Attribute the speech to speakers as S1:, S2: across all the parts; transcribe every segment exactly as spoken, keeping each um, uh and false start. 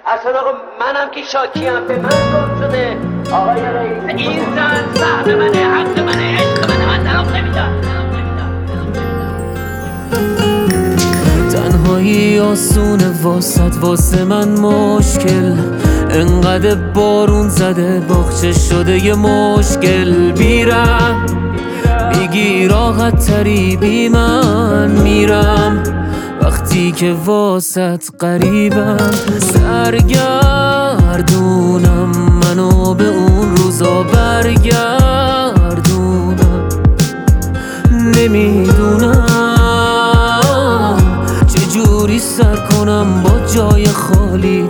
S1: اصلا آقا منم که شاکیم، به من گم شده آقای رئیس. این زن سهم منه، حق منه، عشق منه، من طلاق نمیدم.
S2: تنهایی آسونه واسط، واسه من مشکل. انقدر بارون زده باغچه شده یه مشکل. بیرم میگی راحت تری، بی من میرم وقتی که واسط قریبم. سرگردونم منو به اون روزا برگردونم. نمیدونم چجوری سر کنم با جای خالی،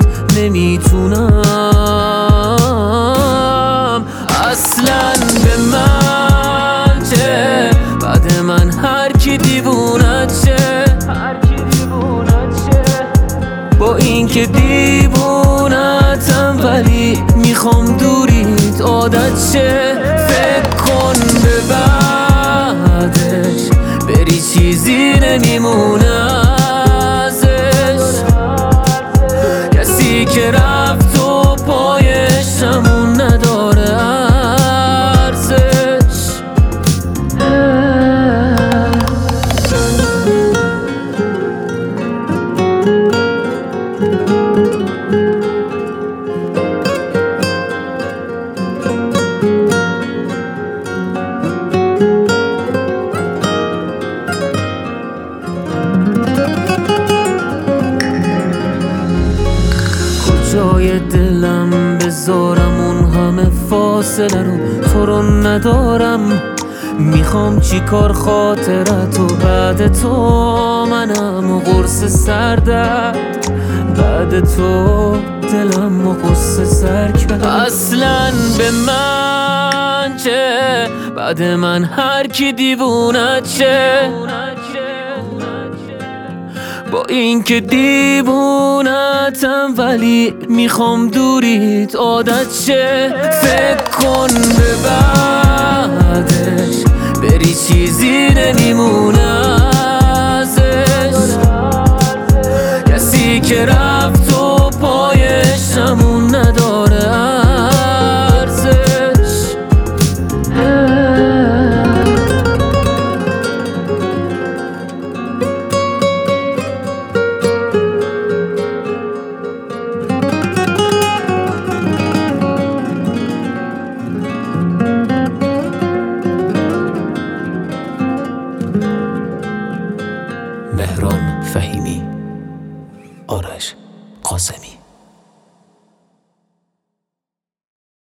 S2: نمیتونم اصلا. به من چه؟ بعد من هر کی دیوونت شه، با این که دیوونتم ولی میخوام دوریت عادت شه. فکر کن به بعدش بری چیزی نمیمونه ازش. کسی که رفت و پایشمون نداره ارزش. جای دلم بذارم اون همه فاصله رو، تو رو ندارم. میخوام چی کار خاطرتو بعد تو، منم و قرص سردرد بعد تو، دلم و قصه سر کرد. اصلا به من چه؟ بعد من هر کی دیوونت شه، با این که دیوونتم ولی میخوام دوریت عادت شه. فکر کن به بعدش بری چیزی نمیمونه ازش. کسی که رفت